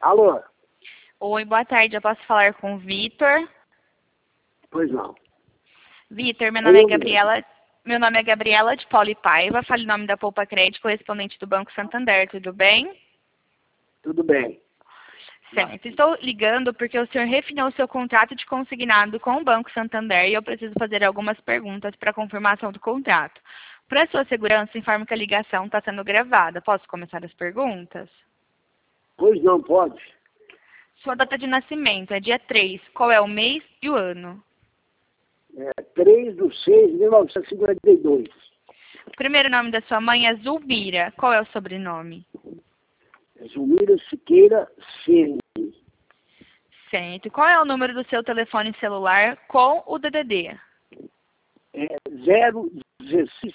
Alô? Oi, boa tarde. Eu posso falar com o Vitor? Pois não. Vitor, meu nome é Eu mesmo. Gabriela. Meu nome é Gabriela de Paula e Paiva. Falo em nome da Poupa Crédito, correspondente do Banco Santander. Tudo bem? Tudo bem. Certo. Estou ligando porque o senhor refinou seu contrato de consignado com o Banco Santander e eu preciso fazer algumas perguntas para confirmação do contrato. Para sua segurança, informo que a ligação está sendo gravada. Posso começar as perguntas? Pois não, pode. Sua data de nascimento é dia 3. Qual é o mês e o ano? 3/6/1952. O primeiro nome da sua mãe é Zulmira. Qual é o sobrenome? Zulmira Siqueira Ceni. Certo. Qual é o número do seu telefone celular com o DDD? 016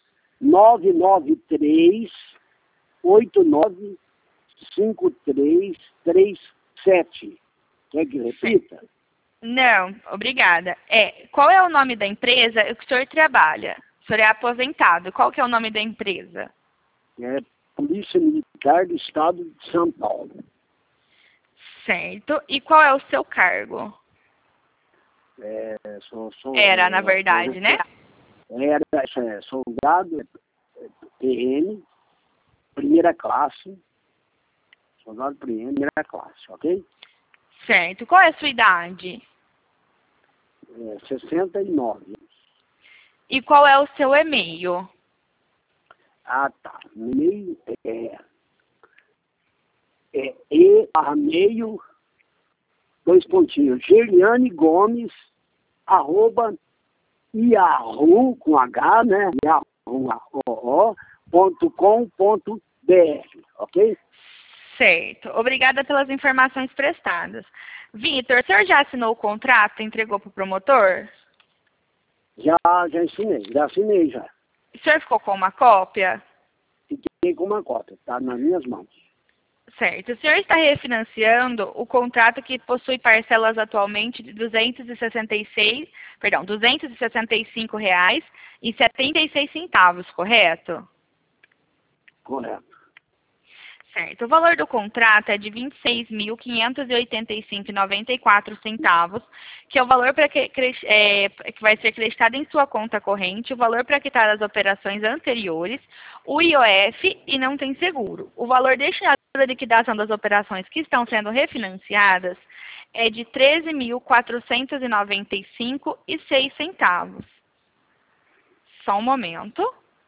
993 89 5337. Quer que repita? Não, obrigada. Qual é o nome da empresa que o senhor trabalha? O senhor é aposentado. Qual que é o nome da empresa? É Polícia Militar do Estado de São Paulo. Certo. E qual é o seu cargo? Era, na verdade, né? Soldado PM, primeira classe. Soldado PM, primeira classe, ok? Certo. Qual é a sua idade? 69. E qual é o seu e-mail? Ah, tá. Meio e/meio, dois pontinhos. Geliane Gomes, @ Yahoo, com H, né? Yahoo.com.br, ok? Certo. Obrigada pelas informações prestadas. Vitor, o senhor já assinou o contrato e entregou para o promotor? Já assinei já. O senhor ficou com uma cópia? Fiquei com uma cópia, tá nas minhas mãos. Certo. O senhor está refinanciando o contrato que possui parcelas atualmente de R$ 265,76, correto? Correto. Certo. O valor do contrato é de R$ 26.585,94, que é o valor que vai ser acreditado em sua conta corrente, o valor para quitar as operações anteriores, o IOF e não tem seguro. O valor destinado à liquidação das operações que estão sendo refinanciadas é de R$ 13.495,06. Só um momento.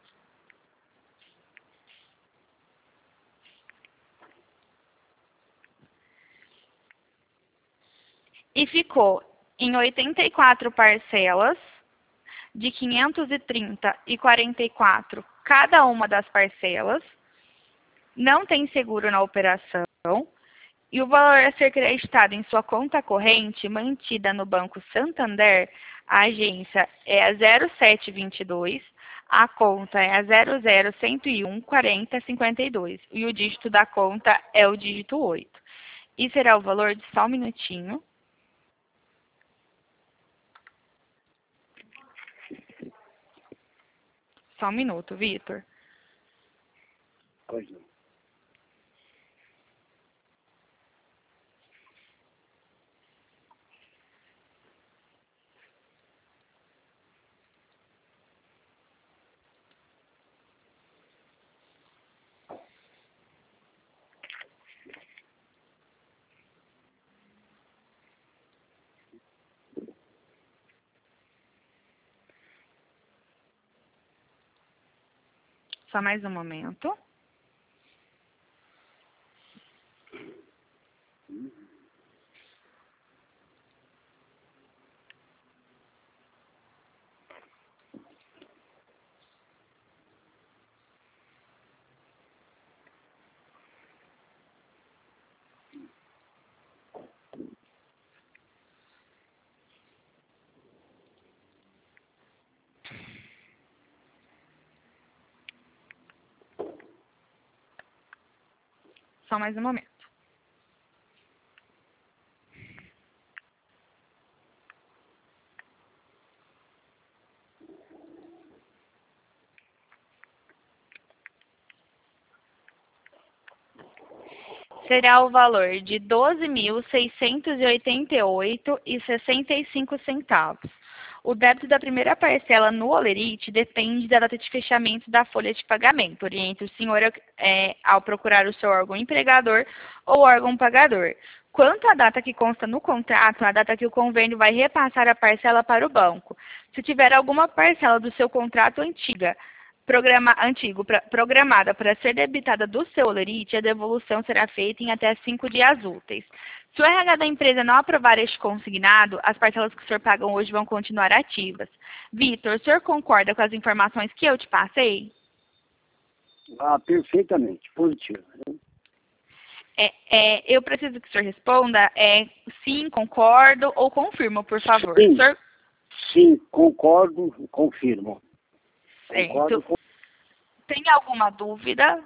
E ficou em 84 parcelas de 530,44 cada uma das parcelas. Não tem seguro na operação. E o valor a ser creditado em sua conta corrente, mantida no Banco Santander, a agência é a 0722, a conta é a 00101 40 52 e o dígito da conta é o dígito 8. E será o valor de só um minutinho. Só um minuto, Vitor. Pois não. Só mais um momento. Só mais um momento. será o valor de R$ 12.688,65. O débito da primeira parcela no Olerite depende da data de fechamento da folha de pagamento. Oriente o senhor ao procurar o seu órgão empregador ou órgão pagador. Quanto à data que consta no contrato, a data que o convênio vai repassar a parcela para o banco. Se tiver alguma parcela do seu contrato programada para ser debitada do seu Olerite, a devolução será feita em até 5 dias úteis. Se o RH da empresa não aprovar este consignado, as parcelas que o senhor paga hoje vão continuar ativas. Vitor, o senhor concorda com as informações que eu te passei? Perfeitamente, positivo. Eu preciso que o senhor responda sim, concordo ou confirmo, por favor. Sim, senhor... sim, concordo, confirmo. Certo. Concordo, Tem alguma dúvida?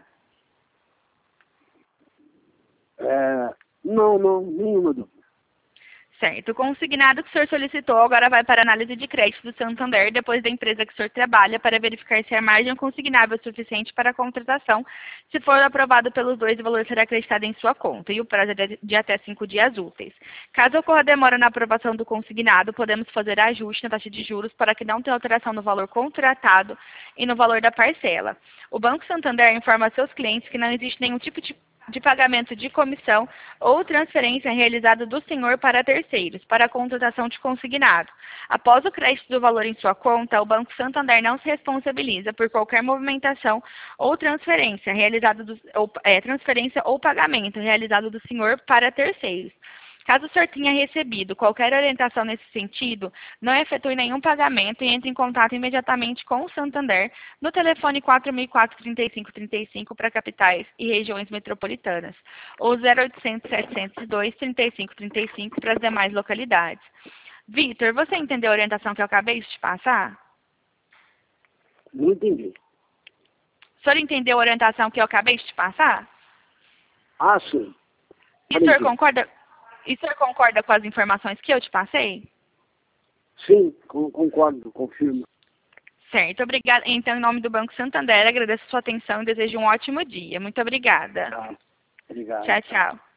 Não, nenhuma dúvida. Certo. O consignado que o senhor solicitou agora vai para a análise de crédito do Santander, depois da empresa que o senhor trabalha, para verificar se a margem consignável é suficiente para a contratação. Se for aprovado pelos dois, o valor será acreditado em sua conta e o prazo é de até 5 dias úteis. Caso ocorra demora na aprovação do consignado, podemos fazer ajuste na taxa de juros para que não tenha alteração no valor contratado e no valor da parcela. O Banco Santander informa a seus clientes que não existe nenhum tipo de pagamento de comissão ou transferência realizada do senhor para terceiros, para a contratação de consignado. Após o crédito do valor em sua conta, o Banco Santander não se responsabiliza por qualquer movimentação ou transferência transferência ou pagamento realizado do senhor para terceiros. Caso o senhor tenha recebido qualquer orientação nesse sentido, não efetue nenhum pagamento e entre em contato imediatamente com o Santander no telefone 4004-3535 para capitais e regiões metropolitanas, ou 0800-702-3535 para as demais localidades. Vitor, você entendeu a orientação que eu acabei de te passar? Não entendi. O senhor entendeu a orientação que eu acabei de te passar? Sim. E o senhor concorda com as informações que eu te passei? Sim, concordo, confirmo. Certo, obrigada. Então, em nome do Banco Santander, agradeço a sua atenção e desejo um ótimo dia. Muito obrigada. Obrigado. Tchau, tchau.